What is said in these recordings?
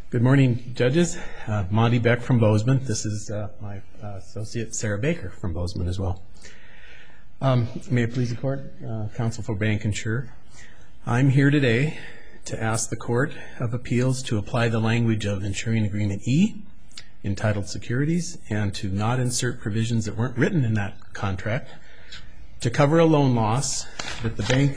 Good morning, judges. Monty Beck from Bozeman. This is my associate, Sarah Baker from Bozeman as well. May it please the court, counsel for Bank Insure. I'm here today to ask the Court of Appeals to apply the language of Insuring Agreement E, entitled Securities, and to not insert provisions that weren't written in that contract to cover a loan loss that the bank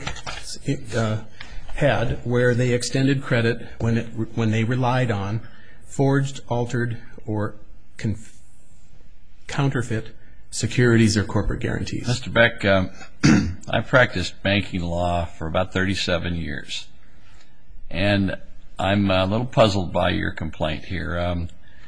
had where they extended credit when they relied on forged, altered, or counterfeit securities or corporate guarantees. Mr. Beck, I've practiced banking law for about 37 years, and I'm a little puzzled by your complaint here.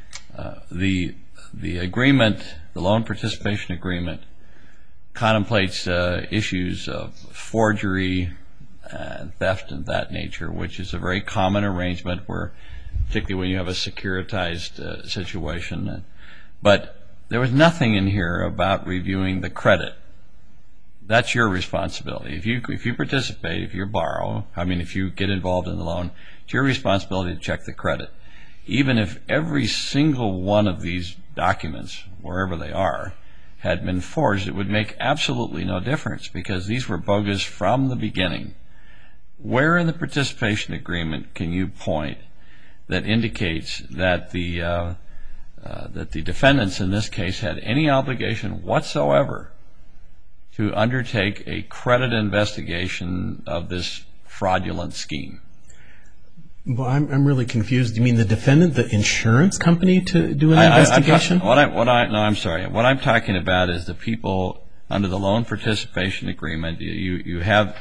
The agreement, the loan participation agreement, contemplates issues of forgery and theft of that nature, which is a very common arrangement where, particularly when you have a securitized situation. But there was nothing in here about reviewing the credit. That's your responsibility. If you participate, if you borrow, if you get involved in the loan, it's your responsibility to check the credit. Even if every single one of these documents, wherever they are, had been forged, it would make absolutely no difference because these were bogus from the beginning. Where in the participation agreement can you point that indicates that the defendants in this case had any obligation whatsoever to undertake a credit investigation of this fraudulent scheme? Well, I'm really confused. You mean the defendant, the insurance company, to do an investigation? No, I'm sorry. What I'm talking about is the people under the loan participation agreement. You have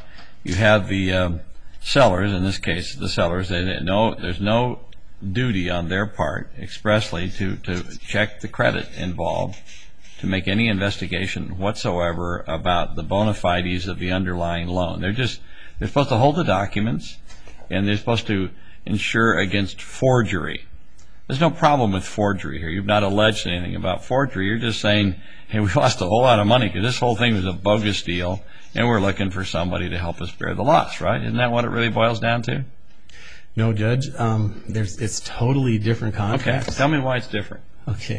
the sellers, in this case the sellers. There's no duty on their part expressly to check the credit involved, to make any investigation whatsoever about the bona fides of the underlying loan. They're supposed to hold the documents, and they're supposed to insure against forgery. There's no problem with forgery here. You've not alleged anything about forgery. You're just saying, hey, we lost a whole lot of money because this whole thing was a bogus deal, and we're looking for somebody to help us bear the loss, right? Isn't that what it really boils down to? No, Judge. It's totally different contracts. Okay. Tell me why it's different. Okay.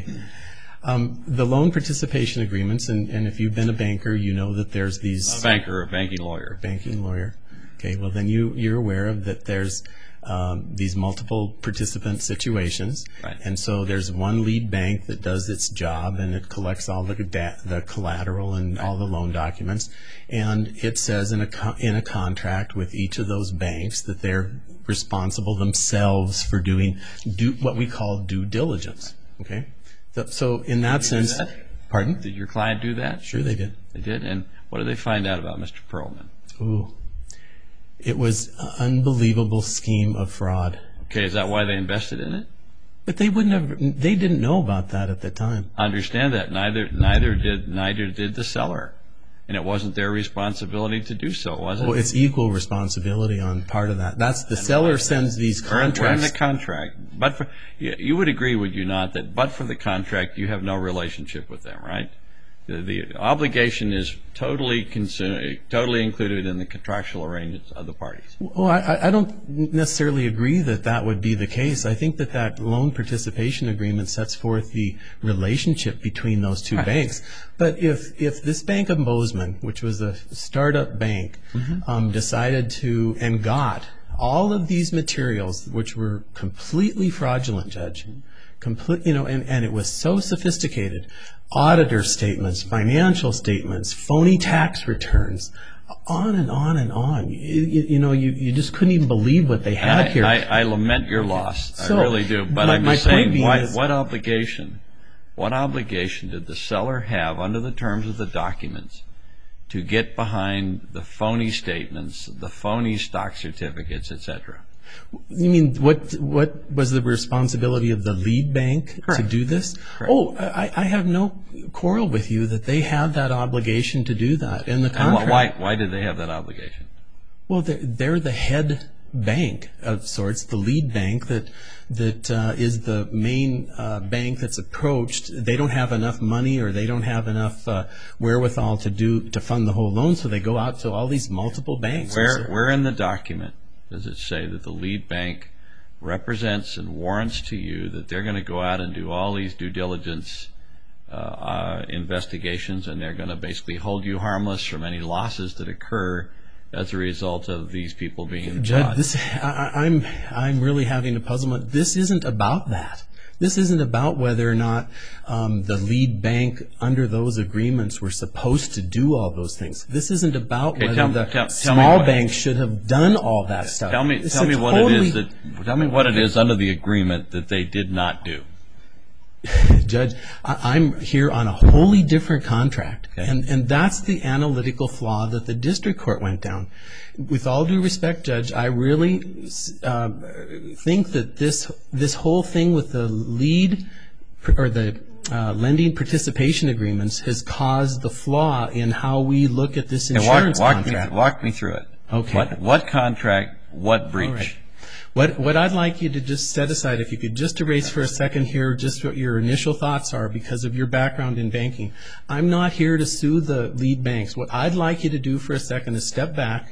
The loan participation agreements, and if you've been a banker, you know that there's these... Not a banker, a banking lawyer. Banking lawyer. Okay, well then you're aware of that there's these multiple participant situations. Right. And so there's one lead bank that does its job, and it collects all the collateral and all the loan documents. And it says in a contract with each of those banks that they're responsible themselves for doing what we call due diligence. Okay. So in that sense... Pardon? Did your client do that? Sure they did. They did? And what did they find out about Mr. Perlman? Ooh. It was an unbelievable scheme of fraud. Okay, is that why they invested in it? But they didn't know about that at the time. I understand that. Neither did the seller. And it wasn't their responsibility to do so, was it? Well, it's equal responsibility on part of that. That's the seller sends these contracts. We're in the contract. You would agree, would you not, that but for the contract you have no relationship with them, right? The obligation is totally included in the contractual arrangements of the parties. Well, I don't necessarily agree that would be the case. I think that loan participation agreement sets forth the relationship between those two banks. But if this Bank of Bozeman, which was a startup bank, decided to and got all of these materials, which were completely fraudulent, Judge, and it was so sophisticated, auditor statements, financial statements, phony tax returns, on and on and on. You just couldn't even believe what they had here. I lament your loss. I really do. But I'm just saying, what obligation did the seller have under the terms of the documents to get behind the phony statements, the phony stock certificates, etc.? You mean what was the responsibility of the lead bank to do this? Correct. Oh, I have no quarrel with you that they have that obligation to do that in the contract. And why did they have that obligation? Well, they're the head bank of sorts, the lead bank that is the main bank that's approached. They don't have enough money, or they don't have enough wherewithal to fund the whole loan, so they go out to all these multiple banks. Where in the document does it say that the lead bank represents and warrants to you that they're going to go out and do all these due diligence investigations, and they're going to basically hold you harmless from any losses that occur as a result of these people being Judge, I'm really having a puzzlement. This isn't about that. This isn't about whether or not the lead bank under those agreements were supposed to do all those things. This isn't about whether the small bank should have done all that stuff. Tell me what it is under the agreement that they did not do. Judge, I'm here on a wholly different contract, okay. and that's the analytical flaw that the district court went down. With all due respect, Judge, I really think that this whole thing with the lead or the lending participation agreements has caused the flaw in how we look at this insurance contract. Walk me through it. Okay. What contract? What breach? What I'd like you to just set aside, if you could just erase for a second here just what your initial thoughts are because of your background in banking. I'm not here to sue the lead banks. What I'd like you to do for a second is step back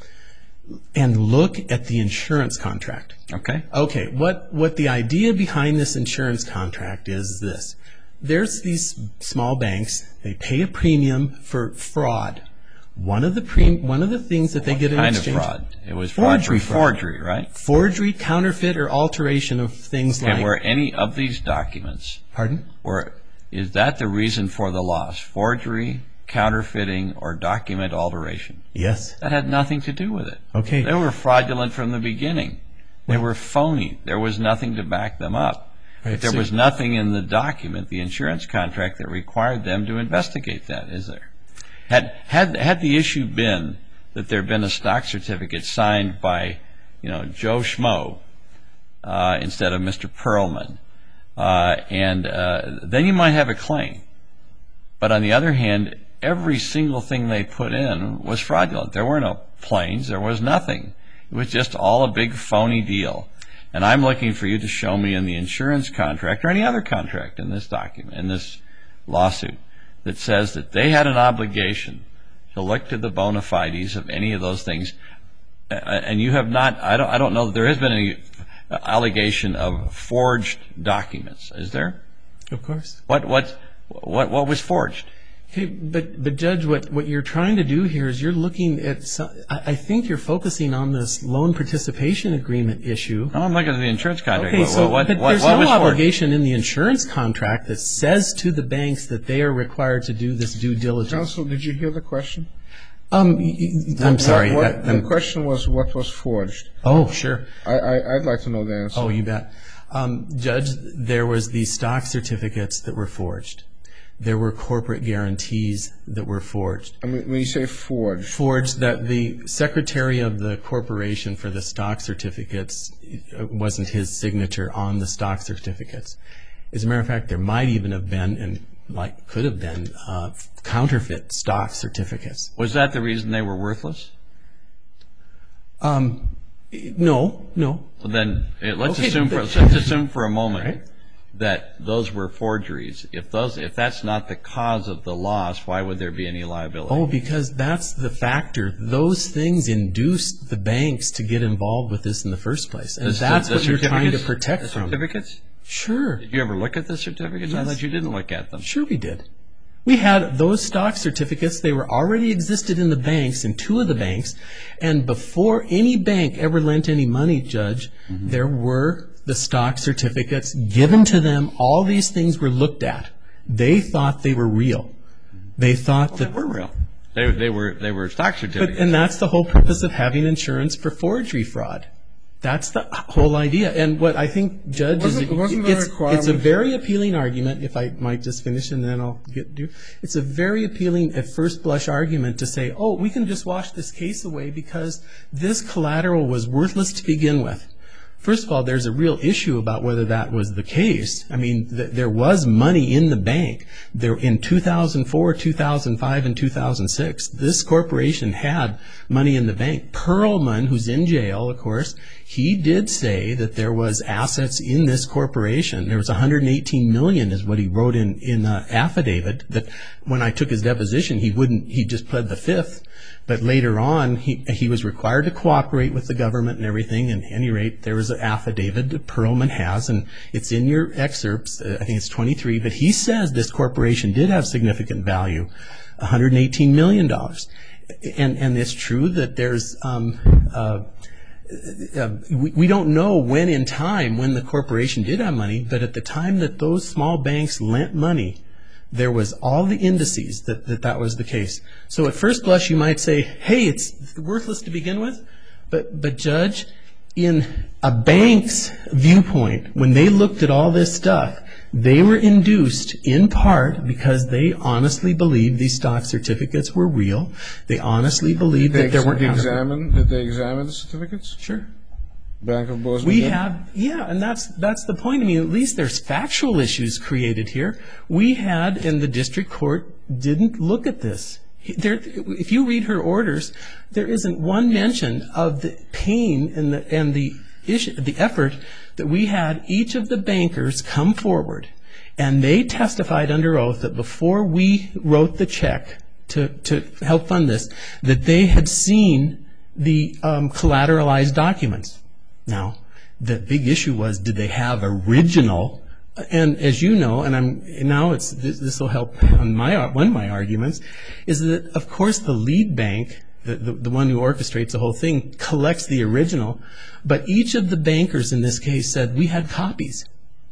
and look at the insurance contract. Okay. Okay, what the idea behind this insurance contract is this. There's these small banks, they pay a premium for fraud. One of the things that they get in exchange. What kind of fraud? It was forgery, right? Forgery, counterfeit, or alteration of things like. And were any of these documents? Pardon? Is that the reason for the loss? Forgery, counterfeiting, or document alteration? Yes. That had nothing to do with it. Okay. They were fraudulent from the beginning. They were phony. There was nothing to back them up. Right, but there was nothing in the document, the insurance contract, that required them to investigate that, is there? Had the issue been that there had been a stock certificate signed by, Joe Schmo instead of Mr. Perlman, and then you might have a claim. But on the other hand, every single thing they put in was fraudulent. There were no planes. There was nothing. It was just all a big phony deal. And I'm looking for you to show me in the insurance contract or any other contract in this document, in this lawsuit, that says that they had an obligation to look to the bona fides of any of those things. And you have not, I don't know that there has been any allegation of forged documents. Is there? Of course. What was forged? Okay, but Judge, what you're trying to do here is you're looking at, I think you're focusing on this loan participation agreement issue. No, I'm looking at the insurance contract. Okay, but there's no was obligation in the insurance contract that says to the banks that they are required to do this due diligence. Counsel, did you hear the question? I'm sorry. The question was what was forged. Oh, sure. I'd like to know the answer. Oh, you bet. Judge, there was these stock certificates that were forged. There were corporate guarantees that were forged. I mean, when you say forged. Forged, that the secretary of the corporation for the stock certificates wasn't his signature on the stock certificates. As a matter of fact, there might even have been, and could have been, counterfeit stock certificates. Was that the reason they were worthless? No. Well, then let's assume for a moment. Right. That those were forgeries. If that's not the cause of the loss, why would there be any liability? Oh, because that's the factor. Those things induced the banks to get involved with this in the first place, and that's what you're trying to protect from. The certificates? Sure. Did you ever look at the certificates? Yes. I thought you didn't look at them. Sure we did. We had those stock certificates. They were already existed in the banks, in two of the banks, and before any bank ever lent any money, Judge, there were the stock certificates given to them. All these things were looked at. They thought they were real. They thought that they were real. They were stock certificates. And that's the whole purpose of having insurance for forgery fraud. That's the whole idea. And what I think, Judge, it's a very appealing argument, if I might just finish and then I'll get to. It's a very appealing at first blush argument to say, oh, we can just wash this case away because this collateral was worthless to begin with. First of all, there's a real issue about whether that was the case. I mean, there was money in the bank. In 2004, 2005, and 2006, this corporation had money in the bank. Perlman, who's in jail, of course, he did say that there was assets in this corporation. There was $118 million is what he wrote in affidavit, that when I took his deposition, he just pled the fifth. But later on, he was required to cooperate with the government and everything. And at any rate, there was an affidavit that Perlman has, and it's in your excerpts. I think it's 23. But he says this corporation did have significant value, $118 million. And it's true that there's we don't know when in time when the corporation did have money, but at the time that those small banks lent money, there was all the indices that was the case. So at first blush, you might say, hey, it's worthless to begin with. But Judge, in a bank's viewpoint, when they looked at all this stuff, they were induced in part because they honestly believed these stock certificates were real. They honestly believed that there weren't... Did they examine the certificates? Sure. Bank of Bozeman We did? have, yeah, and that's the point. I mean, at least there's factual issues created here. We had, and the district court didn't look at this. If you read her orders, there isn't one mention of the pain and the effort that we had each of the bankers come forward, and they testified under oath that before we wrote the check to help fund this, that they had seen the collateralized documents. Now, the big issue was, did they have original? And as you know, and this will help on one of my arguments, is that of course the lead bank, the one who orchestrates the whole thing, collects the original, but each of the bankers in this case said we had copies.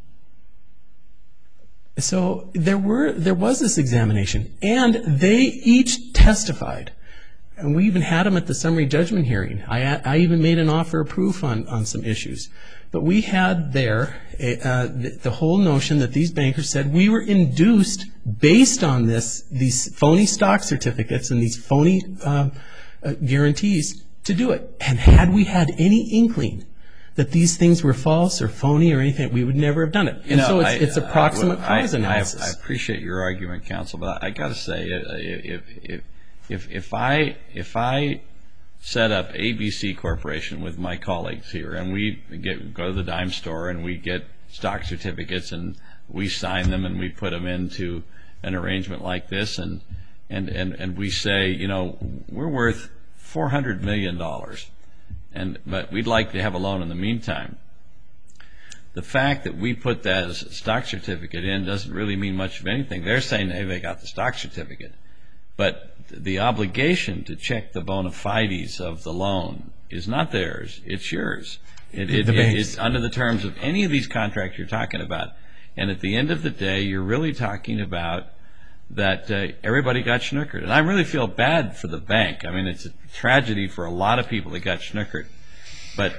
So there was this examination, and they each testified. And we even had them at the summary judgment hearing. I even made an offer of proof on some issues. But we had there the whole notion that these bankers said we were induced based on these phony stock certificates and these phony guarantees to do it. And had we had any inkling that these things were false or phony or anything, we would never have done it. And so it's a proximate cause analysis. I appreciate your argument, counsel, but I got to say, if I set up ABC Corporation with my colleagues here, and we go to the dime store and we get stock certificates and we sign them and we put them into an arrangement like this, and we say, you know, we're worth $400 million, but we'd like to have a loan in the meantime. The fact that we put that as a stock certificate in doesn't really mean much of anything. They're saying, hey, they got the stock certificate. But the obligation to check the bona fides of the loan is not theirs, it's yours. It's under the terms of any of these contracts you're talking about. And at the end of the day, you're really talking about that everybody got schnookered. And I really feel bad for the bank. I mean, it's a tragedy for a lot of people that got schnookered. But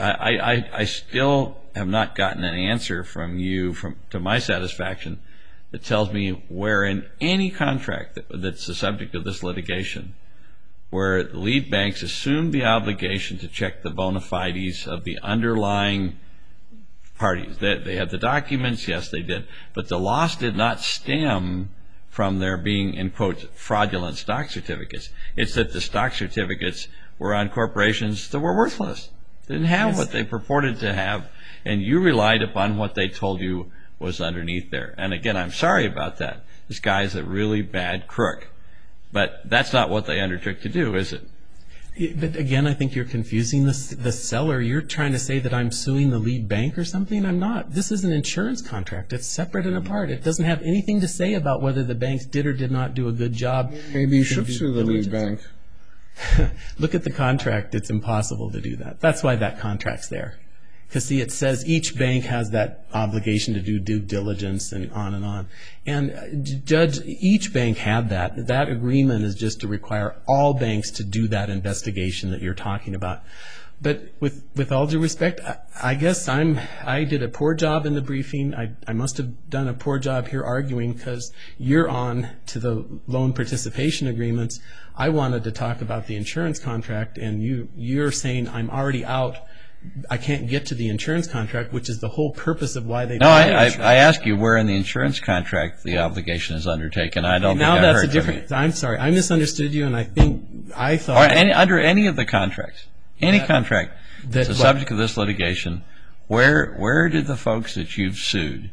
I still have not gotten an answer from you to my satisfaction that tells me where in any contract that's the subject of this litigation, where the lead banks assumed the obligation to check the bona fides of the underlying parties. They had the documents, yes, they did. But the loss did not stem from there being, in quotes, fraudulent stock certificates. It's that the stock certificates were on corporations that were worthless. They didn't have what they purported to have, and you relied upon what they told you was underneath there. And again, I'm sorry about that. This guy is a really bad crook. But that's not what they undertook to do, is it? But again, I think you're confusing the seller. You're trying to say that I'm suing the lead bank or something. I'm not. This is an insurance contract. It's separate and apart. It doesn't have anything to say about whether the banks did or did not do a good job. Maybe you should sue the lead bank. Look at the contract. It's impossible to do that. That's why that contract's there. Because, see, it says each bank has that obligation to do due diligence and on and on. And, Judge, each bank had that. That agreement is just to require all banks to do that investigation that you're talking about. But with all due respect, I guess I did a poor job in the briefing. I must have done a poor job here arguing because you're on to the loan participation agreements. I wanted to talk about the insurance contract, and you're saying I'm already out. I can't get to the insurance contract, which is the whole purpose of why they. No, I ask you where in the insurance contract the obligation is undertaken. I don't. Now think that's I heard a different. I'm sorry, I misunderstood you, and I thought. Or under any of the contracts, any contract that's the subject of this litigation, where did the folks that you've sued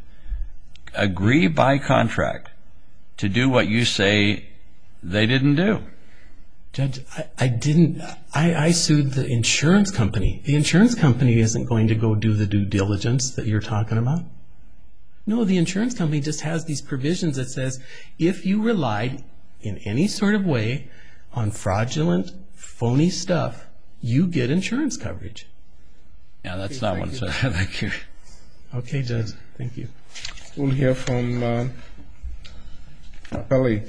agree by contract to do what you say they didn't do? Judge, I sued the insurance company. The insurance company isn't going to go do the due diligence that you're talking about. No, the insurance company just has these provisions that says if you relied in any sort of way on fraudulent, phony stuff, you get insurance coverage. Yeah, that's not what it says. Thank you. Okay, Judge. Thank you. We'll hear from Kelly.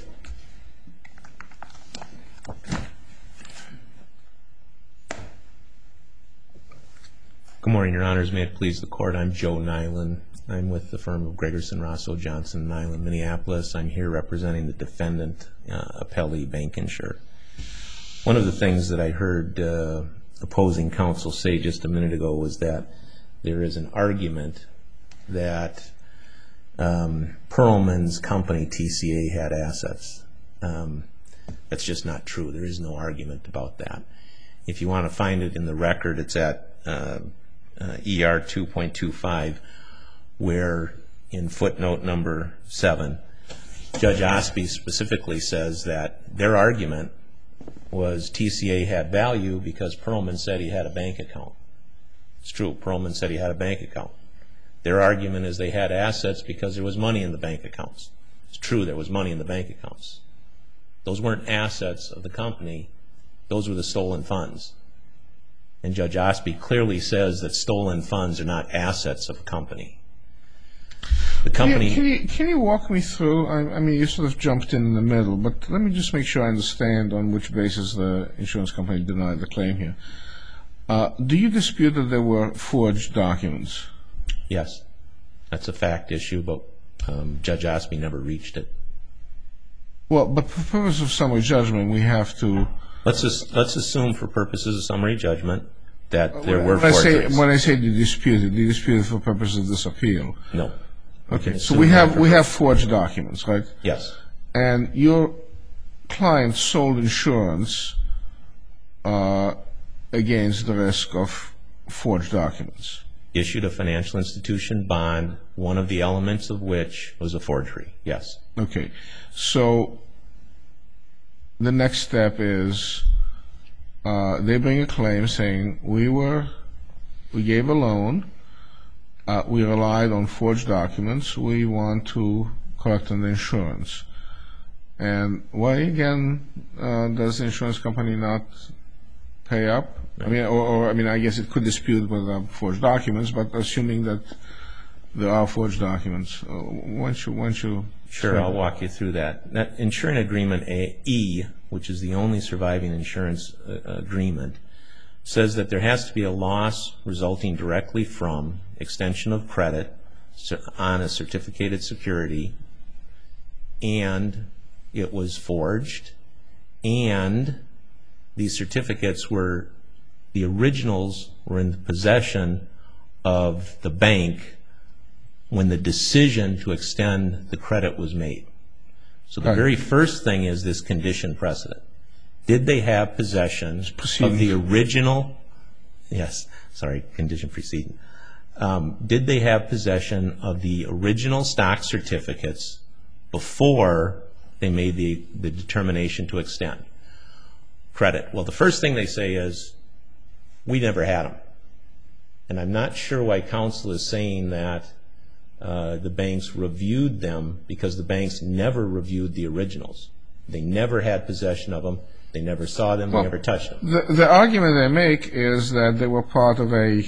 Good morning, Your Honors. May it please the Court. I'm Joe Nyland. I'm with the firm of Gregerson, Rosso, Johnson, Nyland, Minneapolis. I'm here representing the defendant, Appellee BankInsure. One of the things that I heard opposing counsel say just a minute ago was that there is an argument that Perlman's company, TCA, had assets. That's just not true. There is no argument about that. If you want to find it in the record, it's at ER 2.25, where in footnote number 7, Judge Osby specifically says that their argument was TCA had value because Perlman said he had a bank account. It's true. Perlman said he had a bank account. Their argument is they had assets because there was money in the bank accounts. It's true, there was money in the bank accounts. Those weren't assets of the company. Those were the stolen funds. And Judge Osby clearly says that stolen funds are not assets of a company. The company... Can you walk me through? I mean, you sort of jumped in the middle, but let me just make sure I understand on which basis the insurance company denied the claim here. Do you dispute that there were forged documents? Yes. That's a fact issue, but Judge Osby never reached it. Well, but for purposes of summary judgment, we have to... Let's assume for purposes of summary judgment that there were forgeries. When I say do you dispute it for purposes of this appeal? No. Okay, so we have forged documents, right? Yes. And your client sold insurance against the risk of forged documents. Issued a financial institution bond, one of the elements of which was a forgery. Yes. Okay, so the next step is they bring a claim saying we gave a loan, we relied on forged documents, we want to collect on the insurance. And why again does the insurance company not pay up? I mean, I guess it could dispute whether forged documents, but assuming that there are forged documents, once you Sure, I'll walk you through that. That insurance agreement E, which is the only surviving insurance agreement, says that there has to be a loss resulting directly from extension of credit on a certificated security, and it was forged, and these certificates were, the originals were in the possession of the bank when the decision to extend the credit was made. So the very first thing is this condition precedent. Did they have possession of the original? Yes, sorry, condition precedent. Did they have possession of the original stock certificates before they made the determination to extend credit? Well, the first thing they say is, we never had them. And I'm not sure why counsel is saying that the banks reviewed them, because the banks never reviewed the originals. They never had possession of them. They never saw them. They never touched them. The argument they make is that they were part of a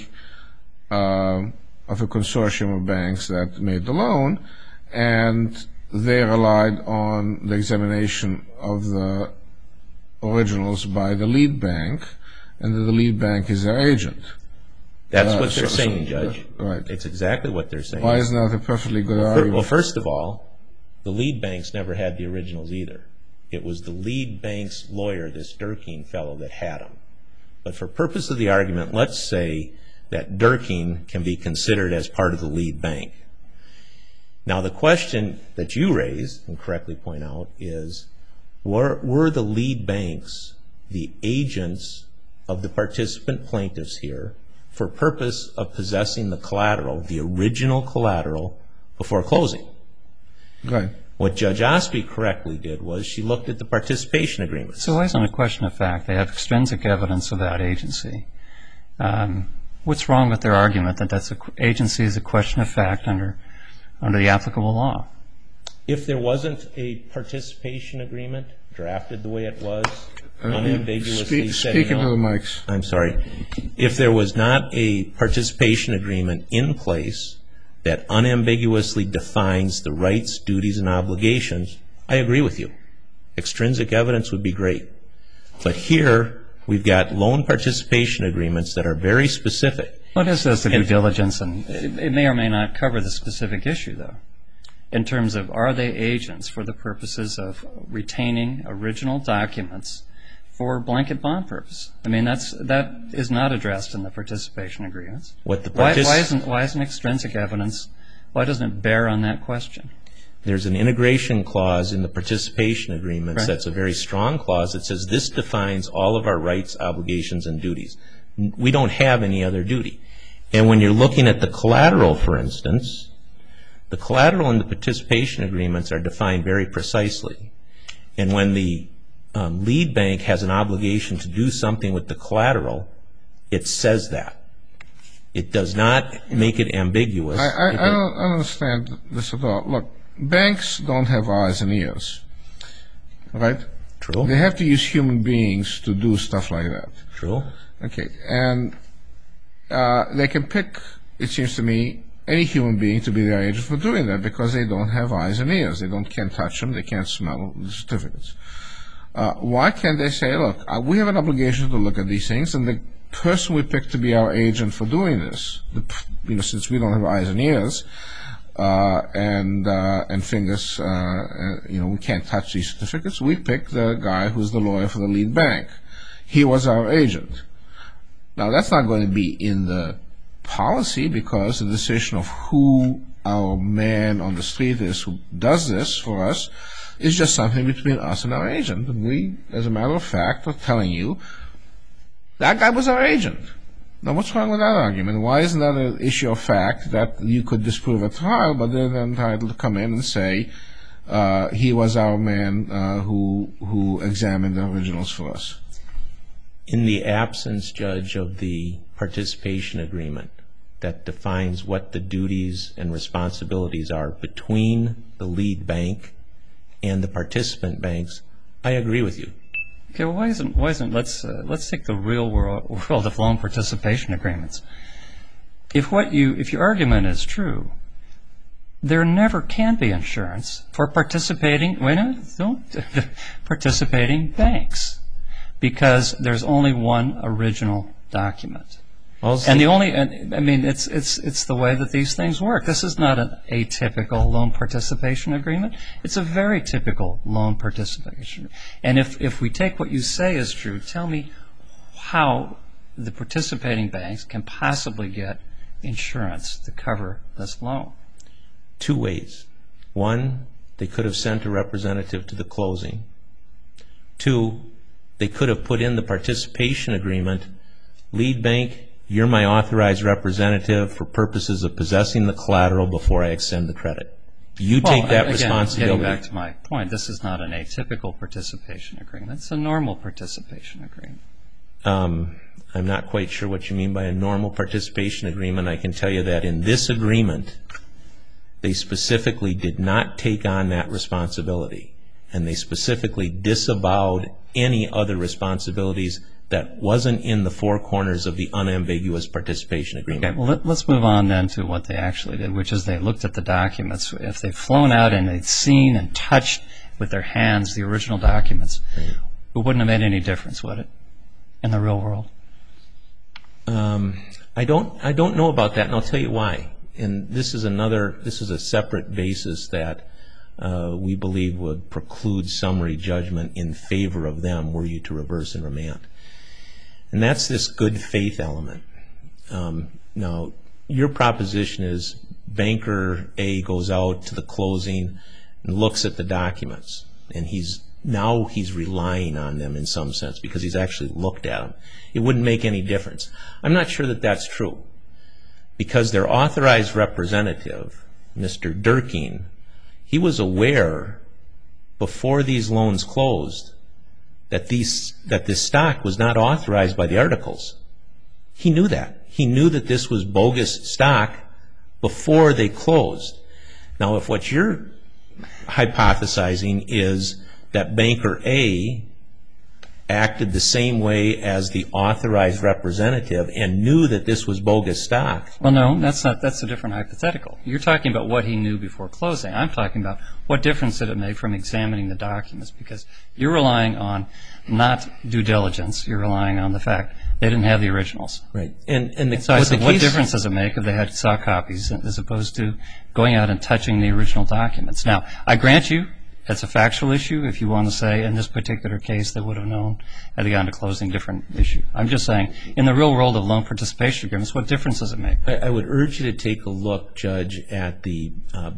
consortium of banks that made the loan, and they relied on the examination of the originals by the lead bank, and that the lead bank is their agent. That's what they're saying, Judge. Right. It's exactly what they're saying. Why isn't that a perfectly good argument? Well, first of all, the lead banks never had the originals either. It was the lead bank's lawyer, this Durkin fellow, that had them. But for purpose of the argument, let's say that Durkin can be considered as part of the lead bank. Now, the question that you raised, and correctly point out, is were the lead banks the agents of the participant plaintiffs here for purpose of possessing the collateral, the original collateral, before closing? Right. What Judge Osby correctly did was she looked at the participation agreements. So why isn't it a question of fact? They have extrinsic evidence about agency. What's wrong with their argument that agency is a question of fact under the applicable law? If there wasn't a participation agreement drafted the way it was, unambiguously speaking to the mics. I'm sorry. If there was not a participation agreement in place that unambiguously defines the rights, duties, and obligations, I agree with you. Extrinsic evidence would be great. But here, we've got loan participation agreements that are very specific. What is this, the due diligence? And it may or may not cover the specific issue, though, in terms of are they agents for the purposes of retaining original documents for blanket bond purpose? I mean, that is not addressed in the participation agreements. Why isn't extrinsic evidence, why doesn't it bear on that question? There's an integration clause in the participation agreements Right. that's a very strong clause that says this defines all of our rights, obligations, and duties. We don't have any other duty. And when you're looking at the collateral, for instance, the collateral and the participation agreements are defined very precisely. And when the lead bank has an obligation to do something with the collateral, it says that. It does not make it ambiguous. I don't understand this at all. Look, banks don't have eyes and ears, right? True. They have to use human beings to do stuff like that. True. Okay, and they can pick, it seems to me, any human being to be their agent for doing that because they don't have eyes and ears. They can't touch them. They can't smell the certificates. Why can't they say, look, we have an obligation to look at these things, and the person we pick to be our agent for doing this, since we don't have eyes and ears and fingers, we can't touch these certificates, we pick the guy who's the lawyer for the lead bank. He was our agent. Now, that's not going to be in the policy because the decision of who our man on the street is who does this for us is just something between us and our agent. And we, as a matter of fact, are telling you that guy was our agent. Now, what's wrong with that argument? Why isn't that an issue of fact that you could disprove at trial, but they're then entitled to come in and say he was our man who examined the originals for us? In the absence, Judge, of the participation agreement that defines what the duties and responsibilities are between the lead bank and the participant banks, I agree with you. Okay, well, why isn't let's take the real world of loan participation agreements. If your argument is true, there never can be insurance for participating banks because there's only one original document. And it's the way that these things work. This is not an atypical loan participation agreement. It's a very typical loan participation. And if we take what you say is true, tell me how the participating banks can possibly get insurance to cover this loan. Two ways. One, they could have sent a representative to the closing. Two, they could have put in the participation agreement, lead bank, you're my authorized representative for purposes of possessing the collateral before I extend the credit. You take that responsibility. Getting back to my point, this is not an atypical participation agreement. It's a normal participation agreement. I'm not quite sure what you mean by a normal participation agreement. I can tell you that in this agreement, they specifically did not take on that responsibility, and they specifically disavowed any other responsibilities that wasn't in the four corners of the unambiguous participation agreement. Okay, well, let's move on then to what they actually did, which is they looked at the documents. If they'd flown out and they'd seen and touched with their hands the original documents, it wouldn't have made any difference, would it, in the real world? I don't know about that, and I'll tell you why. And this is a separate basis that we believe would preclude summary judgment in favor of them were you to reverse and remand. And that's this good faith element. Now, your proposition is banker A goes out to the closing and looks at the documents, and he's relying on them in some sense because he's actually looked at them. It wouldn't make any difference. I'm not sure that that's true because their authorized representative, Mr. Durkin, He was aware before these loans closed that this stock was not authorized by the articles. He knew that. He knew that this was bogus stock before they closed. Now, if what you're hypothesizing is that Banker A acted the same way as the authorized representative and knew that this was bogus stock. Well, no, that's a different hypothetical. You're talking about what he knew before closing. I'm talking about what difference did it make from examining the documents, because you're relying on not due diligence. You're relying on the fact they didn't have the originals. Right. What difference does it make if they saw copies as opposed to going out and touching the original documents? Now, I grant you it's a factual issue. If you want to say in this particular case they would have known had they gone to closing, different issue. I'm just saying in the real world of loan participation agreements, what difference does it make? I would urge you to take a look, Judge, at the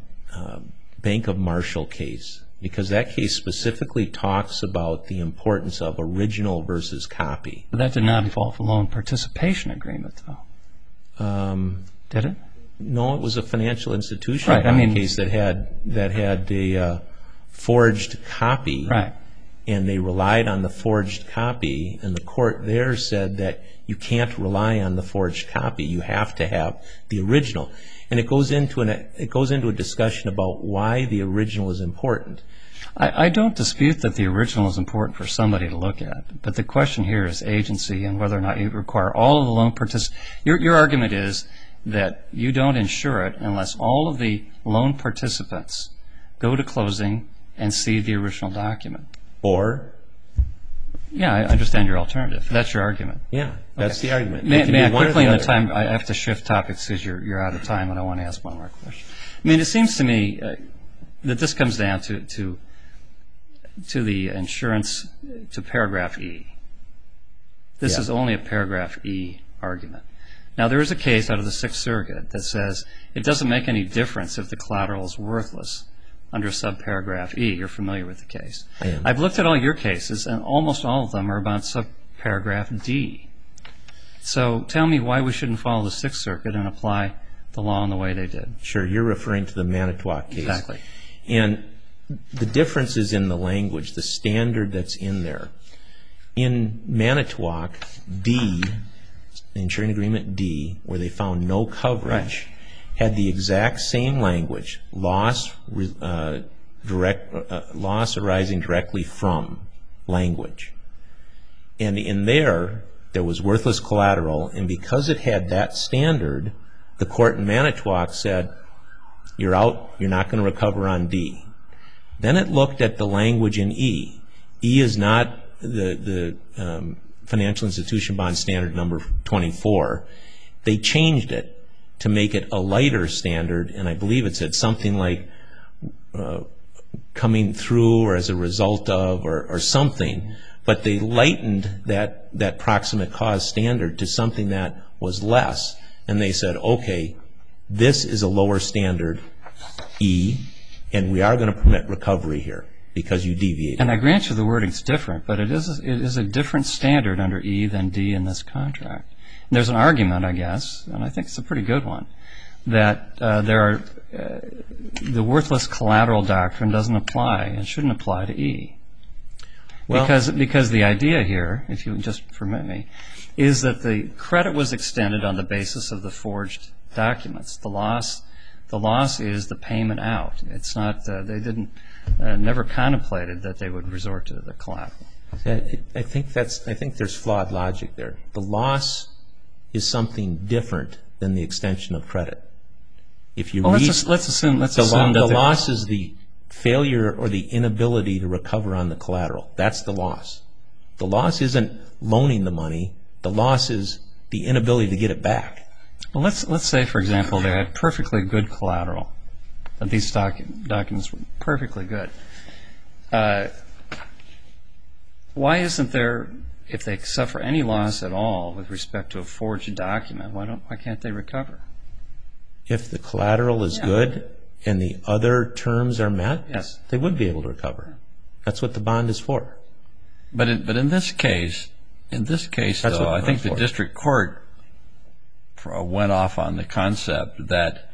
Bank of Marshall case, because that case specifically talks about the importance of original versus copy. But that did not involve a loan participation agreement, though. Did it? No, it was a financial institution case that had a forged copy, right, and they relied on the forged copy, and the court there said that you can't rely on the forged copy. You have to have the original. And it goes into a discussion about why the original is important. I don't dispute that the original is important for somebody to look at, but the question here is agency and whether or not you require all of the loan participants. Your argument is that you don't insure it unless all of the loan participants go to closing and see the original document. Or? Yeah, I understand your alternative. That's your argument. Yeah, that's the argument. May I quickly, in the time, I have to shift topics because you're out of time, and I want to ask one more question. I mean, it seems to me that this comes down to the insurance, to paragraph E. This is only a paragraph E argument. Now, there is a case out of the Sixth Circuit that says it doesn't make any difference if the collateral is worthless under subparagraph E. You're familiar with the case. I am. I've looked at all your cases, and almost all of them are about subparagraph D. So tell me why we shouldn't follow the Sixth Circuit and apply the law in the way they did. Sure. You're referring to the Manitowoc case. Exactly. And the difference is in the language, the standard that's in there. In Manitowoc, D, insuring agreement D, where they found no coverage, had the exact same language, loss arising directly from language. And in there was worthless collateral, and because it had that standard, the court in Manitowoc said, you're out, you're not going to recover on D. Then it looked at the language in E. E is not the financial institution bond standard number 24. They changed it to make it a lighter standard, and I believe it said something like coming through or as a result of or something. But they lightened that proximate cause standard to something that was less. And they said, okay, this is a lower standard, E, and we are going to permit recovery here because you deviated. And I grant you the wording's different, but it is a different standard under E than D in this contract. And there's an argument, I guess, and I think it's a pretty good one, that the worthless collateral doctrine doesn't apply and shouldn't apply to E. Well, because the idea here, if you would just permit me, is that the credit was extended on the basis of the forged documents. The loss is the payment out. It's not they didn't never contemplated that they would resort to the collateral. I think there's flawed logic there. The loss is something different than the extension of credit. If you let's assume that the loss is the failure or the inability to recover on the collateral. That's the loss. The loss isn't loaning the money. The loss is the inability to get it back. Well, let's say, for example, they had perfectly good collateral. That these documents were perfectly good. Why isn't there, if they suffer any loss at all with respect to a forged document, why can't they recover? If the collateral is good and the other terms are met, yes, they would be able to recover. That's what the bond is for. But in this case, though, I think the district court went off on the concept that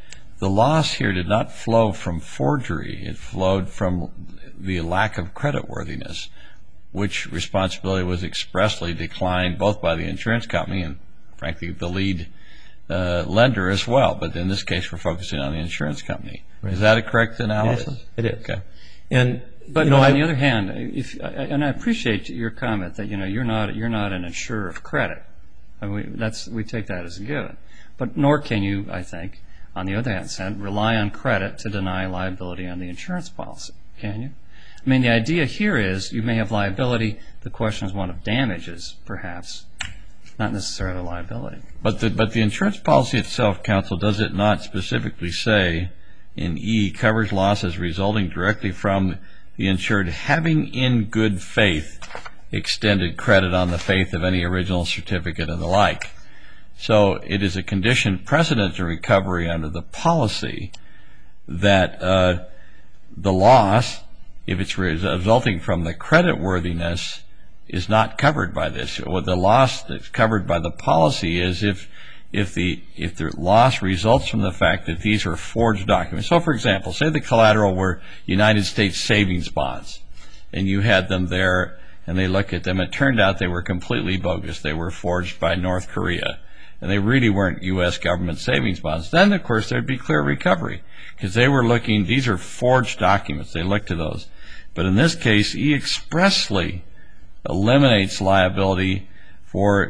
the loss here did not flow from forgery. It flowed from the lack of creditworthiness, which responsibility was expressly declined both by the insurance company and, frankly, the lead lender as well. But in this case, we're focusing on the insurance company. Right. Is that a correct analysis? It is. Okay. But on the other hand, and I appreciate your comment that you're not an insurer of credit. I mean, we take that as a given. But nor can you, I think, on the other hand, rely on credit to deny liability on the insurance policy. Can you? I mean, the idea here is you may have liability. The question is one of damages, perhaps, not necessarily liability. But the insurance policy itself, counsel, does it not specifically say in E, covers losses resulting directly from the insured having in good faith extended credit on the faith of any original certificate and the like. So it is a condition precedent to recovery under the policy that the loss, if it's resulting from the creditworthiness, is not covered by this. What the loss that's covered by the policy is if the loss results from the fact that these are forged documents. So, for example, say the collateral were United States savings bonds, and you had them there, and they look at them. It turned out they were completely bogus. They were forged by North Korea, and they really weren't U.S. government savings bonds. Then, of course, there'd be clear recovery because they were looking. These are forged documents. They look to those. But in this case, he expressly eliminates liability for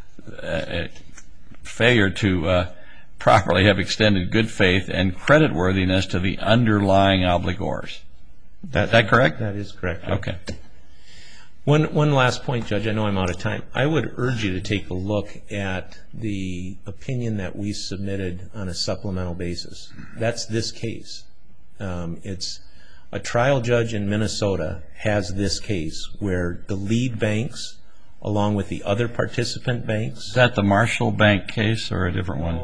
failure to properly have extended good faith and creditworthiness to the underlying obligors. Is that correct? That is correct. Okay. One last point, Judge. I know I'm out of time. I would urge you to take a look at the opinion that we submitted on a supplemental basis. That's this case. It's a trial judge in Minnesota has this case where the lead banks, along with the other participant banks. Is that the Marshall Bank case or a different one?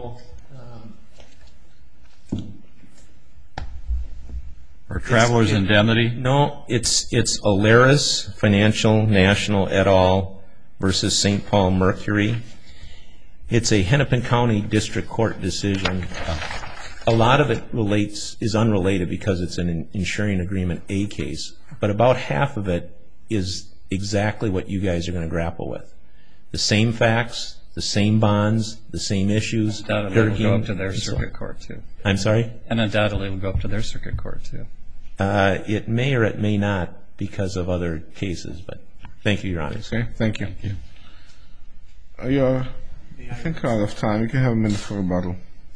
Or Travelers Indemnity? No, it's Alaris Financial National et al. Versus St. Paul Mercury. It's a Hennepin County District Court decision. A lot of it is unrelated because it's an insuring agreement A case, but about half of it is exactly what you guys are going to grapple with. The same facts, the same bonds, the same issues. Undoubtedly it will go up to their circuit court, too. I'm sorry? And undoubtedly it will go up to their circuit court, too. It may or it may not because of other cases, but thank you, Your Honor. Okay, thank you. You're, I think, out of time. You can have a minute for rebuttal.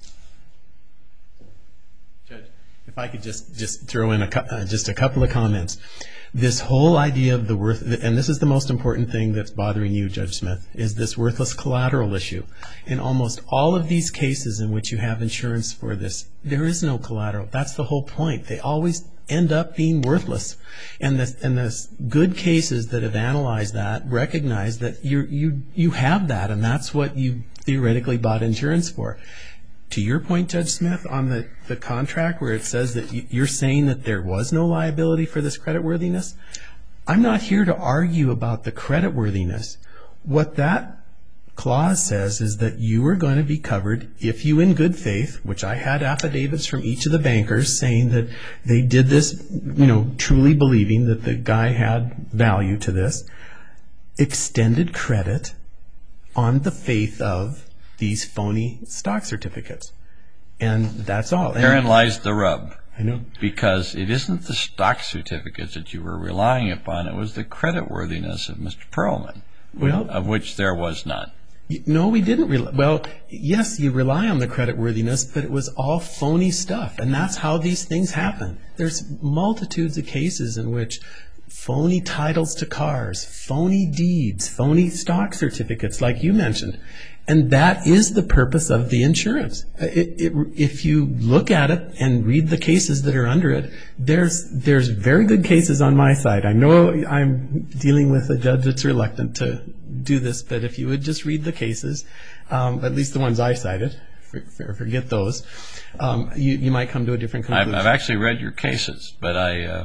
Judge, if I could just throw in just a couple of comments. This whole idea of the worth, and this is the most important thing that's bothering you, Judge Smith, is this worthless collateral issue. In almost all of these cases in which you have insurance for this, there is no collateral. That's the whole point. They always end up being worthless. And the good cases that have analyzed that recognize that you have that, and that's what you theoretically bought insurance for. To your point, Judge Smith, on the contract where it says that you're saying that there was no liability for this creditworthiness, I'm not here to argue about the creditworthiness. What that clause says is that you are going to be covered if you, in good faith, which I had affidavits from each of the bankers saying that they did this, truly believing that the guy had value to this, extended credit on the faith of these phony stock certificates. And that's all. Therein lies the rub. I know. Because it isn't the stock certificates that you were relying upon. It was the creditworthiness of Mr. Perlman, of which there was none. No, we didn't. Well, yes, you rely on the creditworthiness, but it was all phony stuff. And that's how these things happen. There's multitudes of cases in which phony titles to cars, phony deeds, phony stock certificates, like you mentioned. And that is the purpose of the insurance. If you look at it and read the cases that are under it, there's very good cases on my side. I know I'm dealing with a judge that's reluctant to do this, but if you would just read the cases, at least the ones I cited, forget those, you might come to a different conclusion. I've actually read your cases, but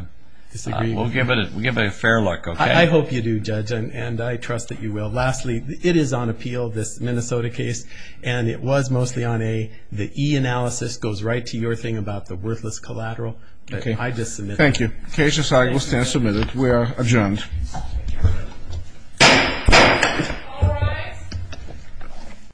disagree. We'll give it a fair look, okay? I hope you do, Judge, and I trust that you will. Lastly, it is on appeal, this Minnesota case, and it was mostly on A. The E analysis goes right to your thing about the worthless collateral. But Okay. I just submit. Thank you. Case decided will stand submitted. We are adjourned.